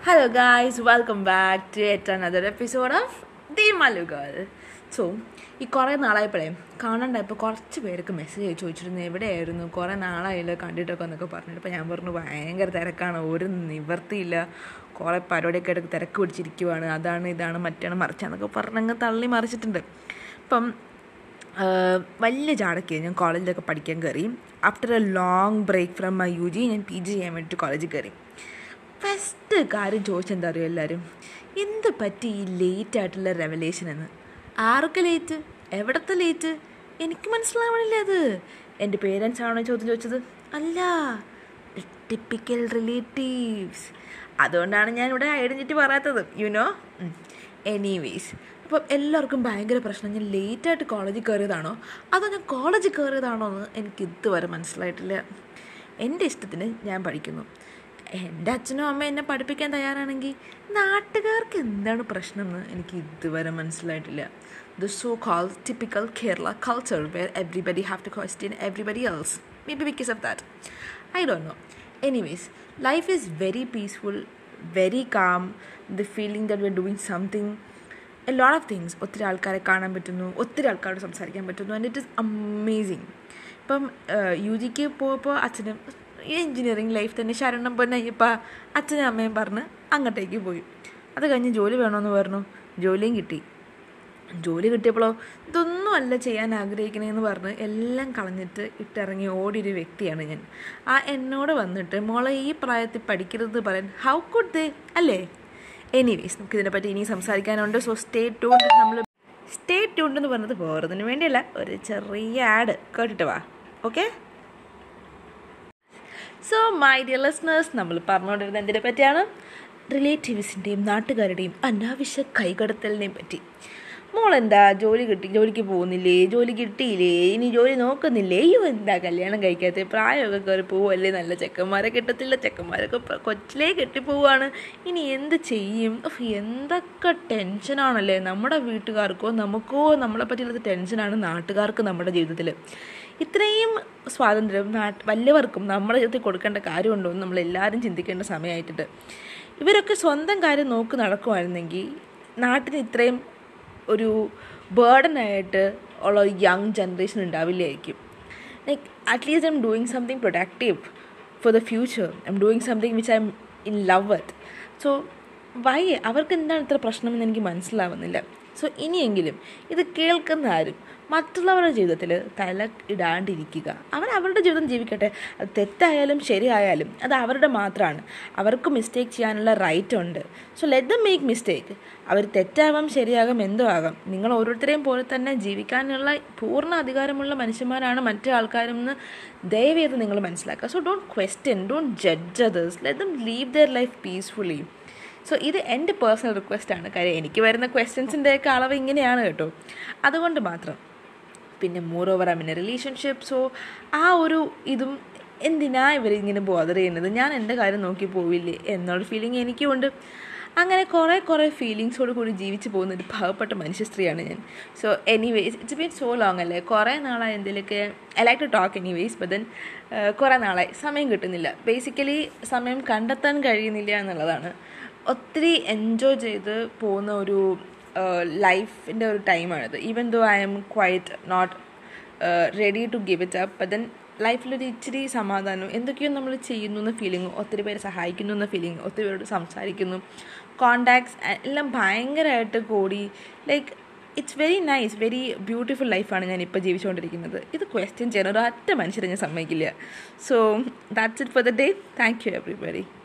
Hello guys, welcome back to yet another episode of The Malu Girl. So, ഈ കുറേ നാളായപ്പോഴേ കാണണ്ടായപ്പോൾ കുറച്ച് പേർക്ക് message ചോദിച്ചിരുന്നു എവിടെയായിരുന്നു, കുറേ നാളായില്ല കണ്ടിട്ടൊക്കെ എന്നൊക്കെ പറഞ്ഞിട്ട്. അപ്പോൾ ഞാൻ പറഞ്ഞു ഭയങ്കര തിരക്കാണ്, ഒരു നിവർത്തിയില്ല, കുറേ പരിപാടിയൊക്കെ ആയിട്ട് തിരക്ക് പിടിച്ചിരിക്കുവാണ്, അതാണ് ഇതാണ് മറ്റാണ് മറിച്ചാന്നൊക്കെ പറഞ്ഞങ്ങ് തള്ളി മറിച്ചിട്ടുണ്ട്. അപ്പം വലിയ ചാടൊക്കെ ഞാൻ കോളേജിലൊക്കെ പഠിക്കാൻ കയറി. After a long break from my UG ഞാൻ PG ചെയ്യാൻ വേണ്ടിയിട്ട് കോളേജിൽ കയറി. ഫസ്റ്റ് കാര്യം ചോദിച്ചെന്താ അറിയോ എല്ലാവരും, എന്ത് പറ്റി ഈ ലേറ്റായിട്ടുള്ള റെവലേഷൻ എന്ന്? ആരൊക്കെ ലേറ്റ്, എവിടത്തെ ലേറ്റ്, എനിക്ക് മനസ്സിലാവണില്ല. അത് എൻ്റെ പേരൻസ് ആണോ ചോദ്യം ചോദിച്ചത്? അല്ല, ടിപ്പിക്കൽ റിലേറ്റീവ്സ്. അതുകൊണ്ടാണ് ഞാൻ ഇവിടെ ഐഡൻറ്റിറ്റി പറയാത്തത്, എനിവേസ്. അപ്പം എല്ലാവർക്കും ഭയങ്കര പ്രശ്നം, ഞാൻ ലേറ്റായിട്ട് കോളേജിൽ കയറിയതാണോ അതോ ഞാൻ കോളേജിൽ കയറിയതാണോ എന്ന് എനിക്ക് ഇതുവരെ മനസ്സിലായിട്ടില്ല. എൻ്റെ ഇഷ്ടത്തിന് ഞാൻ പഠിക്കുന്നു, എൻ്റെ അച്ഛനും അമ്മയും എന്നെ പഠിപ്പിക്കാൻ തയ്യാറാണെങ്കിൽ നാട്ടുകാർക്ക് എന്താണ് പ്രശ്നം എന്ന് എനിക്ക് ഇതുവരെ മനസ്സിലായിട്ടില്ല. The so-called typical Kerala culture where everybody have to question everybody else. Maybe because of that. I don't know. Anyways, life is very peaceful, very calm. The feeling that we're doing something, a lot of things. ഒത്തിരി ആൾക്കാരെ കാണാൻ പറ്റുന്നു, ഒത്തിരി ആൾക്കാരോട് സംസാരിക്കാൻ പറ്റുന്നു, and it is amazing. ഇപ്പം UGക്ക് പോയപ്പോൾ അച്ഛനും ഈ എൻജിനീയറിങ് ലൈഫ് തന്നെ ശരണം പൊന്നയ്യപ്പോൾ അച്ഛനും അമ്മയും പറഞ്ഞ് അങ്ങോട്ടേക്ക് പോയി. അത് കഴിഞ്ഞ് ജോലി വേണമെന്ന് പറഞ്ഞു, ജോലിയും കിട്ടി. ജോലി കിട്ടിയപ്പോഴോ ഇതൊന്നും അല്ല ചെയ്യാൻ ആഗ്രഹിക്കണേന്ന് പറഞ്ഞ് എല്ലാം കളഞ്ഞിട്ട് ഇട്ടിറങ്ങി ഓടിയൊരു വ്യക്തിയാണ് ഞാൻ. എന്നോട് വന്നിട്ട് മോളെ ഈ പ്രായത്തിൽ പഠിക്കരുത് പറയാൻ ഹൗ കുഡ് ദേ, അല്ലേ? എനിവേസ്, നമുക്കിതിനെപ്പറ്റി ഇനി സംസാരിക്കാനുണ്ട്. സോ സ്റ്റേ ട്യൂൺഡ് എന്ന് പറഞ്ഞത് വേറൊന്നിനു വേണ്ടിയല്ല, ഒരു ചെറിയ ആഡ് കേട്ടിട്ട് വാ, okay? So my dear listeners, നമ്മൾ പറഞ്ഞുകൊണ്ടിരുന്നത് എന്തിനെ പറ്റിയാണ്? റിലേറ്റീവ്സിൻ്റെയും നാട്ടുകാരുടെയും അനാവശ്യ കൈകടത്തലിനെയും പറ്റി. മോളെന്താ ജോലിക്ക് പോകുന്നില്ലേ, ജോലി കിട്ടിയില്ലേ, ഇനി ജോലി നോക്കുന്നില്ലേ, എന്താ കല്യാണം കഴിക്കാത്ത, പ്രായമൊക്കെ കയറി പോവല്ലേ, നല്ല ചെക്കന്മാരെ കിട്ടത്തില്ല, ചെക്കന്മാരൊക്കെ കൊച്ചിലേ കെട്ടിപ്പോവാണ്, ഇനി എന്ത് ചെയ്യും? എന്തൊക്കെ ടെൻഷനാണല്ലേ നമ്മുടെ വീട്ടുകാർക്കോ നമുക്കോ നമ്മളെ പറ്റിയുള്ള ടെൻഷനാണ് നാട്ടുകാർക്ക് നമ്മുടെ ജീവിതത്തിൽ. ഇത്രയും സ്വാതന്ത്ര്യം വലിയവർക്കും നമ്മുടെ ജീവിതത്തിൽ കൊടുക്കേണ്ട കാര്യമുണ്ടോ എന്ന് നമ്മളെല്ലാവരും ചിന്തിക്കേണ്ട സമയമായിട്ടുണ്ട്. ഇവരൊക്കെ സ്വന്തം കാര്യം നോക്കി നടക്കുമായിരുന്നെങ്കിൽ നാട്ടിന് ഇത്രയും ഒരു ബേർഡനായിട്ട് ഉള്ള യങ് ജനറേഷൻ ഉണ്ടാവില്ലായിരിക്കും. Like at least I'm doing something productive for the future, I'm doing something which I'm in love with. So അവർക്ക് എന്താണ് ഇത്ര പ്രശ്നമെന്ന് എനിക്ക് മനസ്സിലാവുന്നില്ല. സോ ഇനിയെങ്കിലും ഇത് കേൾക്കുന്ന ആരും മറ്റുള്ളവരുടെ ജീവിതത്തിൽ തല ഇടാണ്ടിരിക്കുക. അവരുടെ ജീവിതം ജീവിക്കട്ടെ, അത് തെറ്റായാലും ശരിയായാലും അത് അവരുടെ മാത്രമാണ്, അവർക്ക് മിസ്റ്റേക്ക് ചെയ്യാനുള്ള റൈറ്റ് ഉണ്ട്. So let them make mistake. അവർ തെറ്റാവാം ശരിയാകാം എന്തോ ആകാം, നിങ്ങൾ ഓരോരുത്തരെയും പോലെ തന്നെ ജീവിക്കാനുള്ള പൂർണ്ണ അധികാരമുള്ള മനുഷ്യന്മാരാണ് മറ്റു ആൾക്കാരെന്ന് ദയവേത് നിങ്ങൾ മനസ്സിലാക്കുക. So don't question, don't judge others, let them live their life peacefully. So ഇത് എൻ്റെ പേഴ്സണൽ റിക്വസ്റ്റാണ്. കാര്യം എനിക്ക് വരുന്ന ക്വസ്റ്റ്യൻസിൻ്റെയൊക്കെ അളവ് ഇങ്ങനെയാണ് കേട്ടോ, അതുകൊണ്ട് മാത്രം. പിന്നെ moreover I mean a relationship. So ഒരു ഇതും എന്തിനാ ഇവരിങ്ങനെ ബോദർ ചെയ്യുന്നത്, ഞാൻ എൻ്റെ കാര്യം നോക്കി പോവില്ലേ എന്നുള്ള ഫീലിംഗ് എനിക്കും ഉണ്ട്. അങ്ങനെ കുറേ ഫീലിങ്സോട് കൂടി ജീവിച്ച് പോകുന്ന ഒരു പാവപ്പെട്ട മനുഷ്യ സ്ത്രീയാണ് ഞാൻ. So anyways, it's been so long അല്ലേ, കുറേ നാളായി എന്തെങ്കിലുമൊക്കെ I like to talk anyways, but then കുറേ നാളായി സമയം കിട്ടുന്നില്ല. ബേസിക്കലി സമയം കണ്ടെത്താൻ കഴിയുന്നില്ല എന്നുള്ളതാണ്. ഒത്തിരി എൻജോയ് ചെയ്ത് പോകുന്ന ഒരു ലൈഫിൻ്റെ ഒരു ടൈമാണിത്. Even though I'm quite not ready to give it up, but then ലൈഫിലൊരു ഇച്ചിരി സമാധാനം, എന്തൊക്കെയോ നമ്മൾ ചെയ്യുന്നു എന്ന ഫീലിംഗ്, ഒത്തിരി പേര് സഹായിക്കുന്നു എന്ന ഫീലിംഗ്, ഒത്തിരി പേരോട് സംസാരിക്കുന്നു, കോണ്ടാക്ട്സ് എല്ലാം ഭയങ്കരമായിട്ട് കൂടി. Like it's very nice, very beautiful ലൈഫാണ് ഞാൻ ഇപ്പോൾ ജീവിച്ചുകൊണ്ടിരിക്കുന്നത്. ഇത് ക്വസ്റ്റ്യൻ ചെയ്യാൻ ഒരൊറ്റ മനുഷ്യരെ ഞാൻ സമ്മതിക്കില്ല. So that's it for the day. Thank you everybody.